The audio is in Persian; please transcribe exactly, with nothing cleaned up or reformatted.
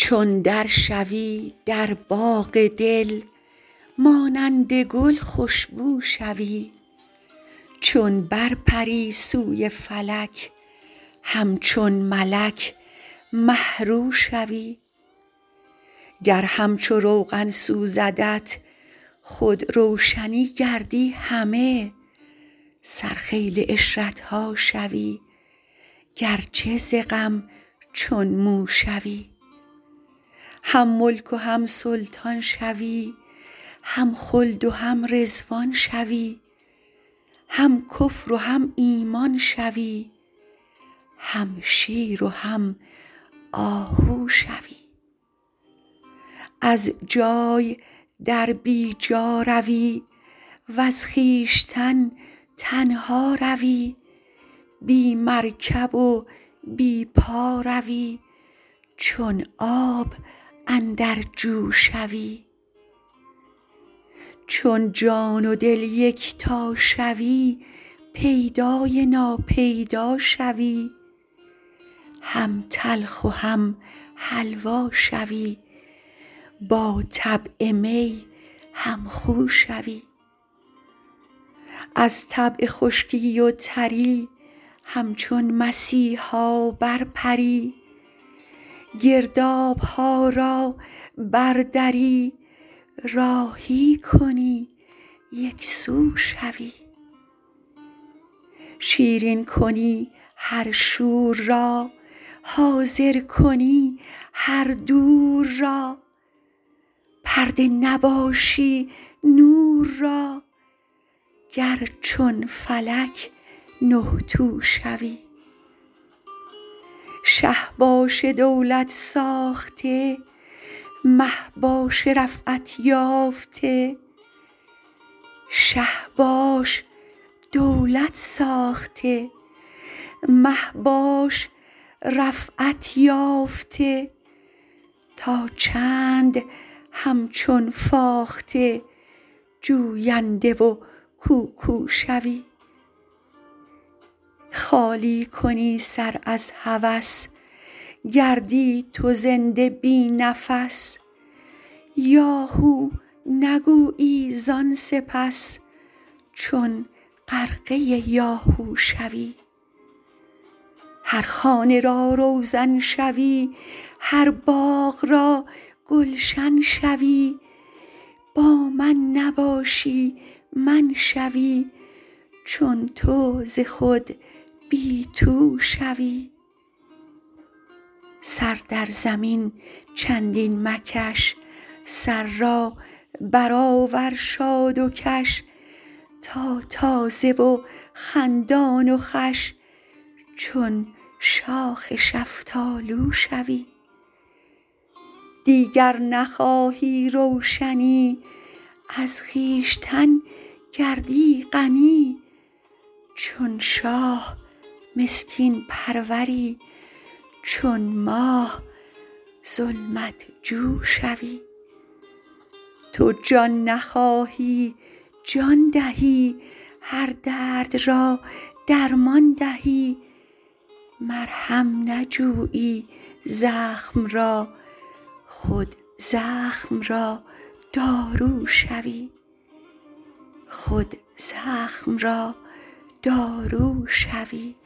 چون در شوی در باغ دل مانند گل خوشبو شوی، چون برپری سوی فلک همچون ملک مه رو شوی. گر همچو روغن سوزدت خود روشنی گردی همه، سرخیل عشرت ها شوی گرچه ز غم چون مو شوی. هم ملک و هم سلطان شوی، هم خلد و هم رضوان شوی، هم کفر و هم ایمان شوی، هم شیر و هم آهو شوی. از جای در بی جا روی وز خویشتن تنها روی، بی مرکب و بی پا روی چون آب اندر جو شوی. چون جان و دل یکتا شوی پیدای ناپیدا شوی، هم تلخ و هم حلوا شوی با طبع می هم خو شوی. از طبع خشکی و تری همچون مسیحا برپری، گرداب ها را بردری راهی کنی یک سو شوی. شیرین کنی هر شور را حاضر کنی هر دور را، پرده نباشی نور را گر چون فلک نه تو شوی. شه باش دولت ساخته مه باش رفعت یافته، شه باش دولت ساخته مه باش رفعت یافته، تا چند همچون فاخته جوینده و کوکو شوی. خالی کنی سر از هوس گردی تو زنده بی نفس، یاهو نگویی زان سپس چون غرقه یاهو شوی. هر خانه را روزن شوی هر باغ را گلشن شوی، با من نباشی من شوی چون تو ز خود بی تو شوی. سر در زمین چندین مکش سر را برآور شاد و کش، تا تازه و خندان و خوش چون شاخ شفتالو شوی. دیگر نخواهی روشنی از خویشتن گردی غنی، چون شاه مسکین پروری چون ماه ظلمت جو شوی. تو جان نخواهی جان دهی هر درد را درمان دهی، مرهم نجویی زخم را خود زخم را دارو شوی. خود زخم را دارو شوی.